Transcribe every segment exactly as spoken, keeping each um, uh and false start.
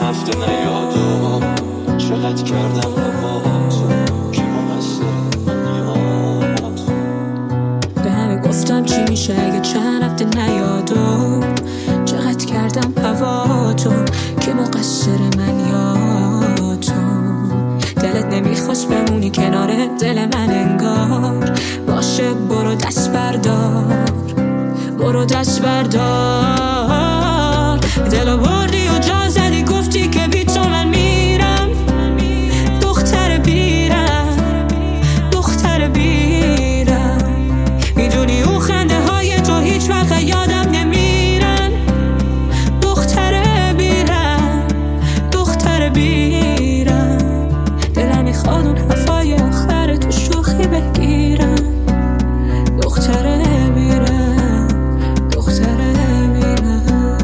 رفته نیادم چقدر کردم هوا تو کی مقصر من یاد به همه گفتم چی میشه اگه چند رفته نیادم چقدر کردم هوا تو کی مقصر من یاد تو دلت نمیخواست بمونی کنار دل من انگار باشه برو دست بردار برو دست بردار دلو بردی و جان زدی گفتی که بی تو من میرم دختر بیرم دختر بیرم میدونی اون خنده های تو هیچ وقت یادم نمیرن دختر بیرم دختر بیرم دلم میخواد اون حرفای آخر تو شوخی بگیرم دختر بیرم دختر بیرم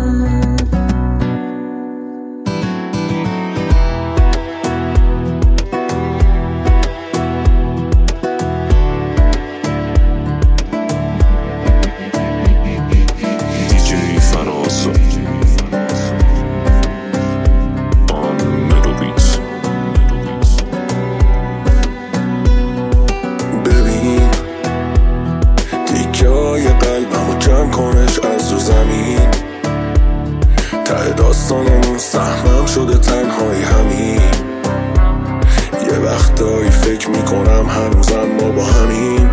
دیجی فراسو آن مدو بیت ببین تیکه های قلبمو جمع کنش از رو زمین ته داستانمون سهمم شده تنهایی همین یه وقتایی فکر میکنم هنوزم ما با همین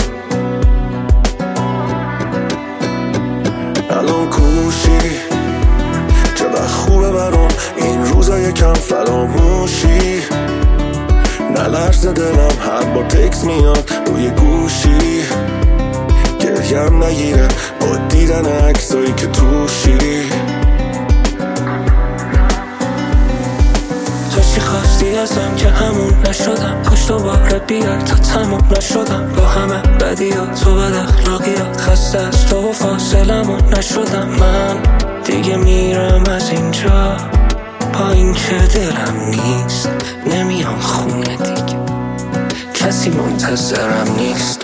الان کوشی چقدر خوبه برام این روزا یکم فراموشی نلرز دلم هر بار تکس میاد روی گوشی گریم نگیره با دیدن عکسایی که توشی تو چی خواستی ازم که همون نشدم خوش دوباره بیای تا تموم نشدم با همه بدیات و بد اخلاقیات خسته از تو و فاصلمون نشدم من دیگه میرم از اینجا با این که دلم نیست نمیام خونه دیگه کسی منتظرم نیست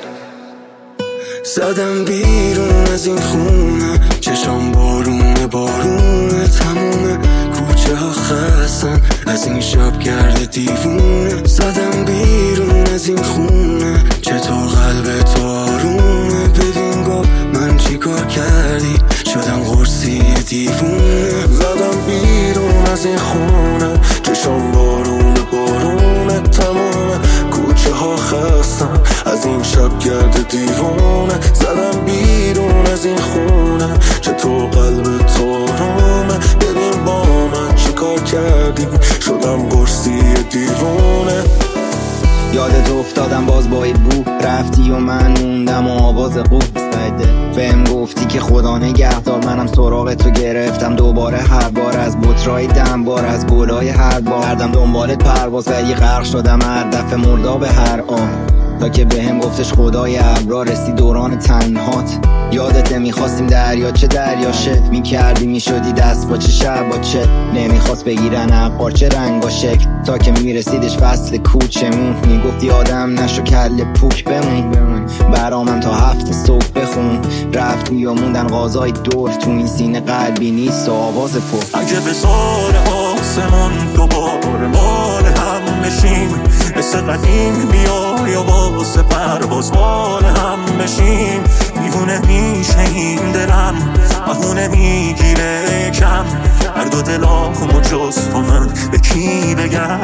زدم بیرون از این خونه چشم بارونه بارونه تمومه کوچه ها خستن از این شب گرد دیوونه زدم بیرون از این خونه چطور قلب تو آرومه ببین گفت من چی کار کردی شدم قرصی دیوونه زدم بیرون از این خونه چشم بارونه بارونه تمومه کوچه ها خستن از این شب گرد دیوونه زدم بیرون از این خونه چطور قلب تو آرومه ببین با من چی کار کردی شدم قرصی دیوونه یادت افتادم باز با این بو رفتی و من موندم و آواز قوب استایده بهم گفتی که خدا نگهدار منم سراغ تو گرفتم دوباره هر بار از بطرای دم بار از گلای هر بار کردم دنبالت پرواز ولی غرق شدم هر دفعه مرداب هر آن تا که بهم گفتش خدای ابرا رسی دوران تنهات یادت نمیخواستیم دریا چه دریا شد میکردی میشدی دست با چه شب با چه نمیخواست بگیرن عقار چه رنگ و شکل تا که میرسیدش فصل کوچمون میگفتی آدم نشو کل پوک بمون برامم تا هفت صبح بخون رفتی و موندن غازای دور تو این سینه قلبی نیست و آواز پر اگه به سال آسمون دوباره مال هم بشیم مثل قدیم بیای و واسه پرواز مال هم بشیم دیوونه میشه این دلم بهونه میگیره کم هر دو دلامو جز تو من به کی بگم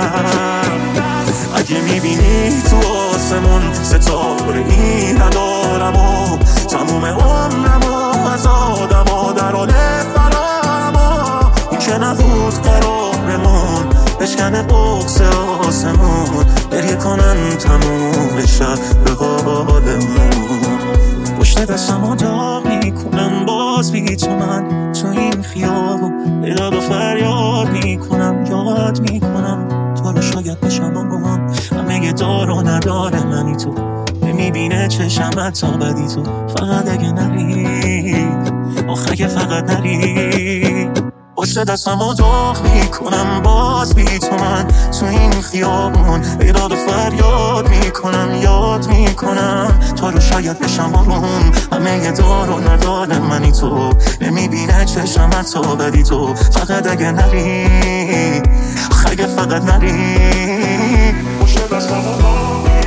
اگه میبینی تو آسمون ستاره این ندارم و تموم عمرم و از آدم ها در حال فرارم و این که نبود قرارمون بشکنه بغض آسمون گریه کنن تموم شب به حالمون پشت دستم داغ میکنم باز بی تو من تو این خیابون بیداد و فریاد میکنم یاد میکنم تو رو شاید بشم هم همه دار و نداره منی تو نمیبینه چشمت تا بدی تو فقط اگه نری آخه اگه فقط نری پشت دستم داغ میکنم باز بی تو من تو این خیابون بیداد و فریاد میکنم یاد میکنم تو رو شاید بشم آروم همه دار و نداره منی تو نمیبینه چشمت تا بدی تو فقط اگه نری دیگه فقط نری مشکل از همون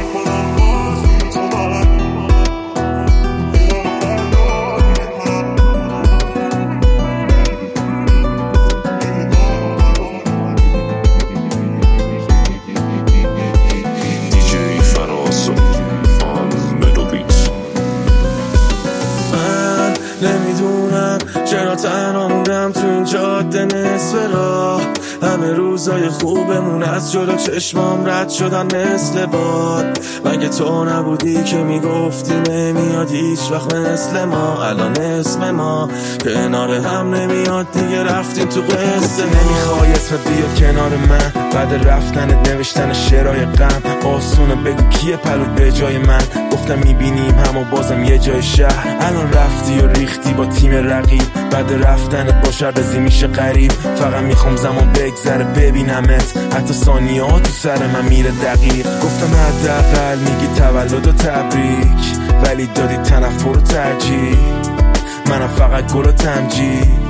نمیدونم چرا تنها موندم تو این جاده نصف راه همه روزای خوبمون از جلو چشمام رد شدن مثل باد مگه تو نبودی که میگفتی نمیاد هیچ وقت مثل ما الان اسم ما کنار هم نمیاد دیگه رفتیم تو قصه نمیخوای اسمت بیاد کنار من بعد رفتنت نوشتن شعرهای غم آسونه بگو کیه پلوت به جای من گفتم میبینیم هم و بازم یه جای شهر الان رفتی و ریختی با تیم رقیب بعد رفتنت با شربزی میشه غریب فقط میخوام زمان بگذره ببینمت حتی ثانیه ها تو سر من میره دقیق گفتم حداقل میگی تولد و تبریک ولی دادی تنفر و ترجیح منم فقط گل و تمجید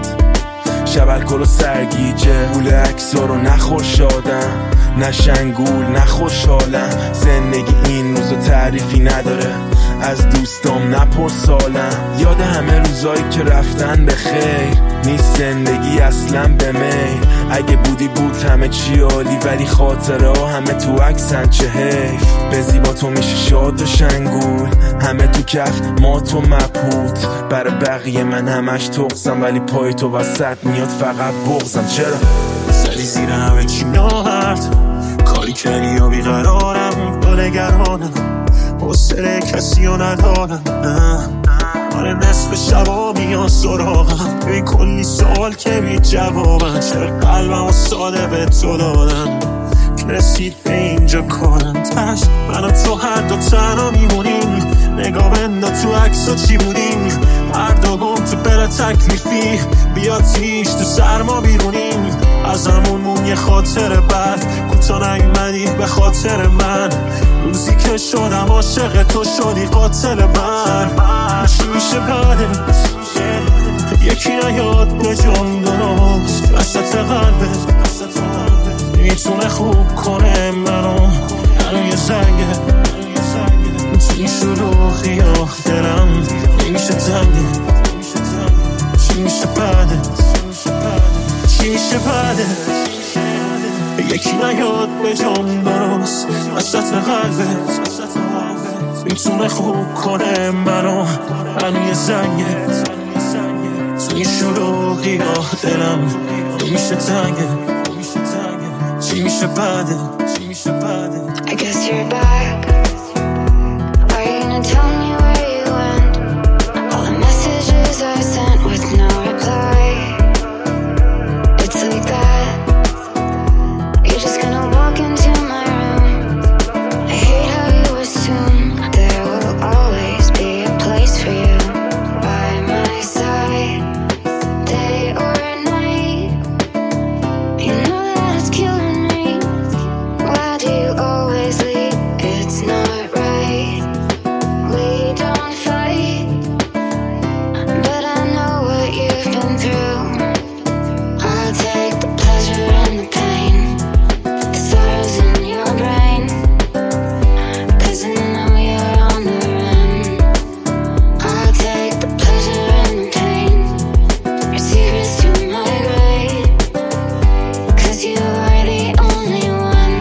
شب الکل و سرگیجه گول اکسا رو نخور شادم نه شنگول نه خوشحالم زندگی این روزو تعریفی نداره از دوستام نپرسالم یاد همه روزایی که رفتن به خیر نیست زندگی اصلا به میل اگه بودی بود همه چی عالی ولی خاطره ها همه تو عکسن چه حیف به زیبا تو میشه شاد و شنگول همه تو کف ما تو مبهوت برای بقیه من همش تقصم ولی پای تو وسط میاد فقط بغضم چرا زدی زیر همه چی ناهرد کاری کردی یا بیقرارم با نگرانم حوصله کسی رو ندارم نه آره نصف شبا میان سراغم توی کلی سوال که بی جوابم چرا قلبم و ساده به تو دادم که رسید به اینجا کارم تش من و تو هر دو تنها میمونیم نگاه بندا تو عکسا چی بودیم هر دوگم تو بره تکلیفی بیا تیش تو سرما بیرونیم از همونمون یه خاطر بد کوتا نیومدی به خاطر من روزی که شدم عاشق تو شدی قاتل من چی میشه بعدش یکی نیاد به جون درست وسط قلبت میتونه خوب کنه منو الان یه زنگه تو این شروخی ها دلم نمیشه تنگه چی میشه بعدت چی میشه بعدت یکی نیاد به جون درست وسط قلبت میتونه خوب کنه منو الان یه زنگه تو این شروخی ها دلم نمیشه تنگه چی میشه بعده چی میشه بعده I guess you're back. Are you gonna tell me where you went? All the messages I sent with no reply. It's like that. You're just gonna walk into my room. I hate how you assume there will always be a place for you by my side, day or night. You know that it's killing me. Why do you always leave? It's not right. We don't fight, but I know what you've been through. I'll take the pleasure and the pain, the sorrows in your brain, 'cause I know you're on the run. I'll take the pleasure and the pain, your secrets to my grave, 'cause you are the only one.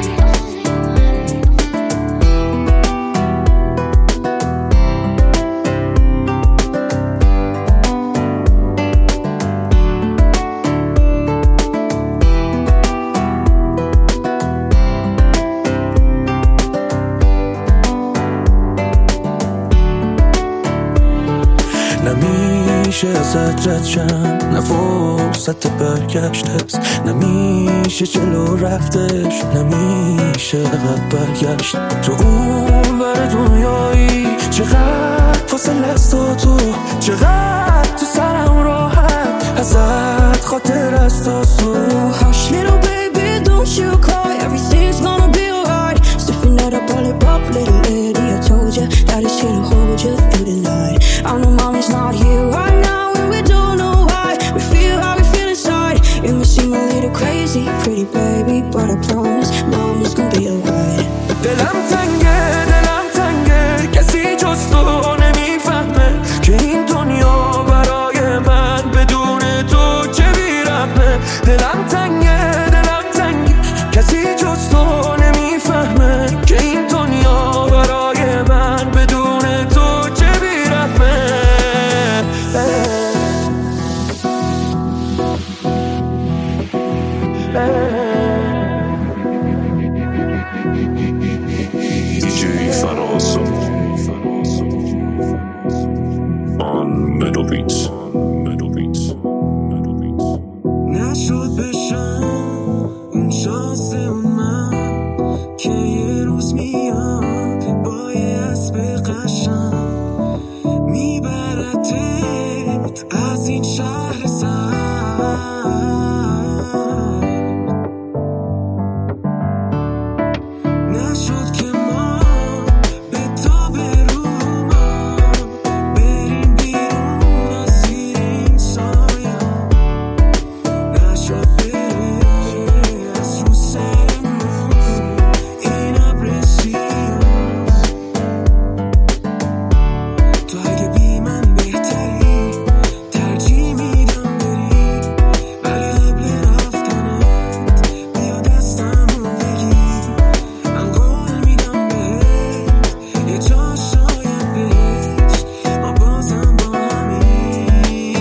نمیشه ازت رد شم نه فرصت برگشت هست نمیشه جلو رفتش نمیشه عقب برگشت تو اون ور دنیایی چقدر فاصله است تا تو چقدر تو سرم راحت ازت خاطر است تا تو Hush little baby, don't you cry. Everything's gonna be alright. Stiffen that up, all it up, little lady. I told you that it's here to hold you through the night. I know mommy's not here right now, and we don't know why. We feel how we feel inside. You may seem a little crazy, pretty baby, but I promise mama's gonna be alright. دلم تنگه دلم تنگه کسی جز تو نمیفهمه که این دنیا برای من بدون تو چه بی‌رحمه. دلم تنگه دلم تنگه کسی جز تو نمیفهمه که این دنیا برای من بدون تو چه بی‌رحمه. دیجی فراسو on Metal Beats. Metal Beats. Metal Beats. نشد بشم اون شانس من که یه روز میاد با یه اسب قشنگ میبردت از این شهر سر. نشد که ما به تاب روما بریم بیرون از زیر این سایه. نشد بره از رو سرمون این ابر سیاه. تو اگه بی من بهتری ترجیح میدم بری، ولی قبل رفتنت بیا دستمو بگیر. من قول میدم بهت یه جا شاید بهش ما بازم با همین.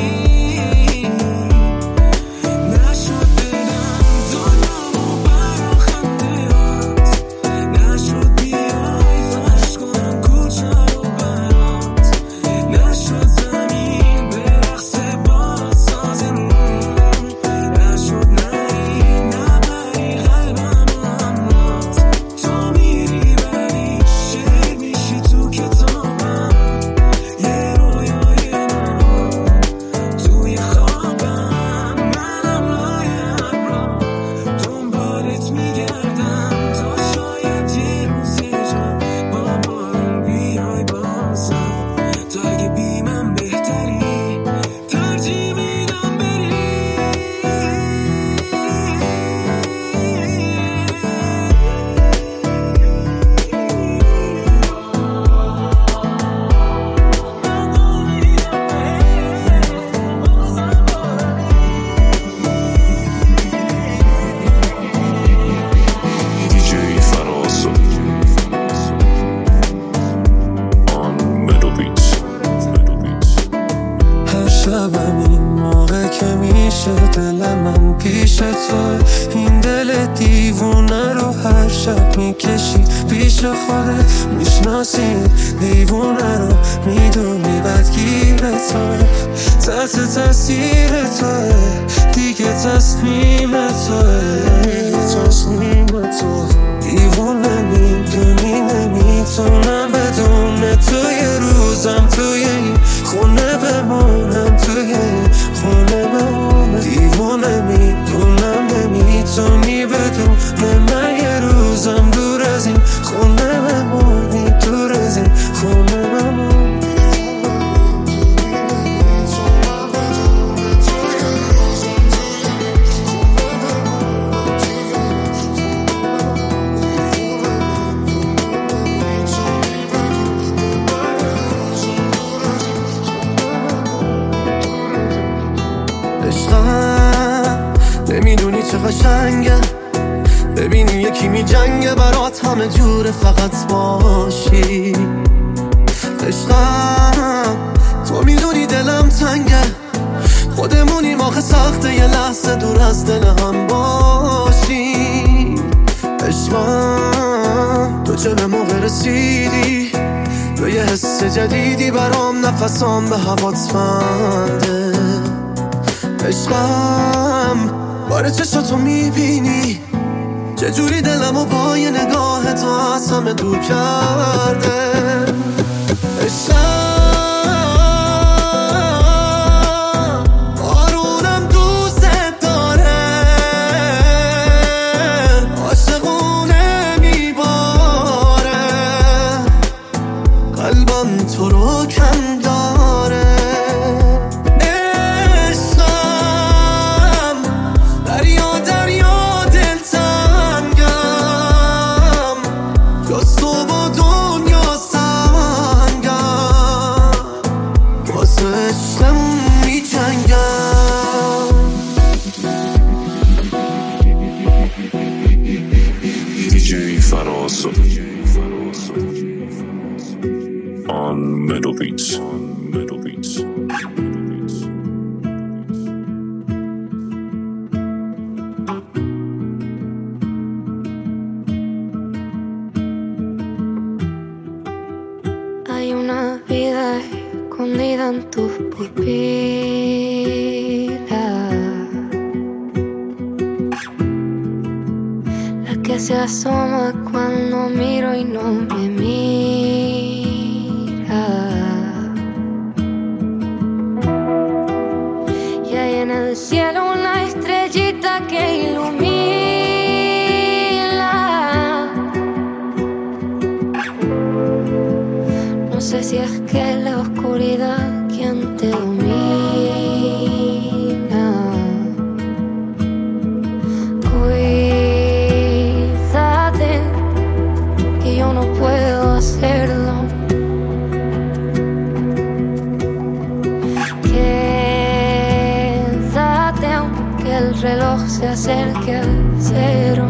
نشد بدم دنیامو برا خندهات، نشد بیای فرش کنم کوچه رو برات، نشد زمین برقصه با سازمون، نشد نری نبری قلبمو همرات. تو میری بری شعر میشی تو کتابم، یه رویای نو توی خوابم. منم لای ابرا دنبالت میگردم تا شاید یه روز یه جا با بارون بیای بازم. تا اگه بی من بهتری ترجیح میدم بری. دیجی فراسو on Metal Beats. Metal Beats. هر شبم این موقع که میشه دل من پیش تو، این دل دیوونه رو هر شب میکشی پیش خودت. میشناسی دیوونه رو میدونی بدگیر تو، تحت تاثیر تو دیگه تصمیم تو، تصمیم تو. دیوونه میدونی نمیتونم بدون تو یه روزم توی این خونه بمونم، توی این خونه بمونم. دیوونه میدونم نمیتونی بدون من یه روزم دور از این خونه بمونی، دور از این خونه بمونی. عشقم نمیدونی چه قشنگه ببینی یکی می جنگه برات همه جوره فقط باشی. عشقم تو میدونی دلم تنگه، خودمونیم آخه سخته یه لحظه دور از دل هم باشی. عشقم تو چه به موقع رسیدی تو یه حس جدیدی برام، نفسام به هوات بنده. عشقم باره چشاتو میبینی چجوری دلمو با یه نگاه تو از همه دور کرده. عشقم آرونم دوست داره، عاشقونه میباره، قلبم تو رو کم داره. عشقم دریا دریا دلتنگ Faroso on Metal Beats. On Metal Beats. Hay una vida escondida en tus pupilas, la que se asoma cuando miro y no me mira. Y hay en el cielo una estrellita que ilumina. No sé si es que la oscuridad quien te domina. Cuídate, que yo no puedo hacerlo. Quédate aunque el reloj se acerque al cero.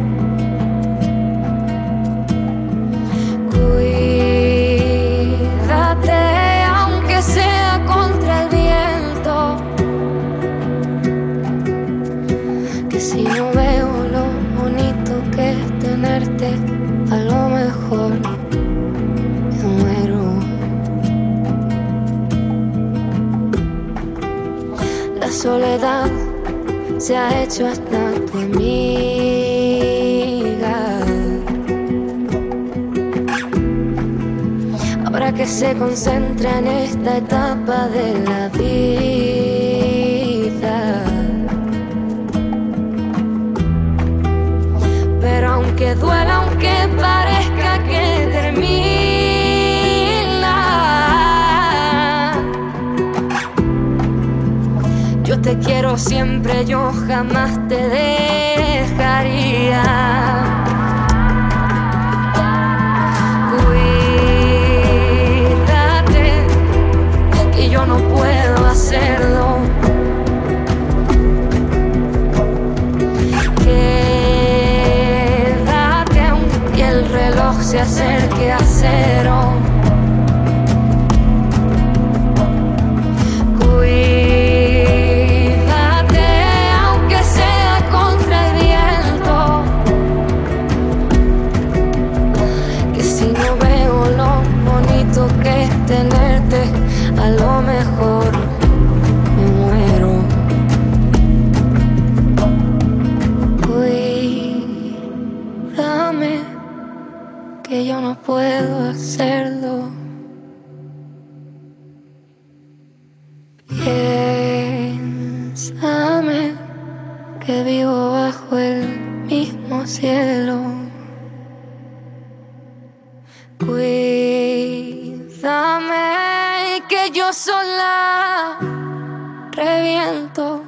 Sea contra el viento, que si no veo lo bonito que es tenerte, a lo mejor me muero. La soledad se ha hecho hasta tu amiga. Ahora que se concentra en esta etapa de la vida. Pero aunque duela, aunque parezca que termina, yo te quiero siempre, yo jamás te dejaría. Yo no puedo hacerlo. Quédate aunque el reloj se acerque a cero. Cuídate aunque sea contra el viento, que si no veo lo bonito que es tenerte, a lo mejor me muero. Cuídame, que yo no puedo hacerlo. Piénsame, que vivo bajo el mismo cielo. Cuídame, que yo sola reviento.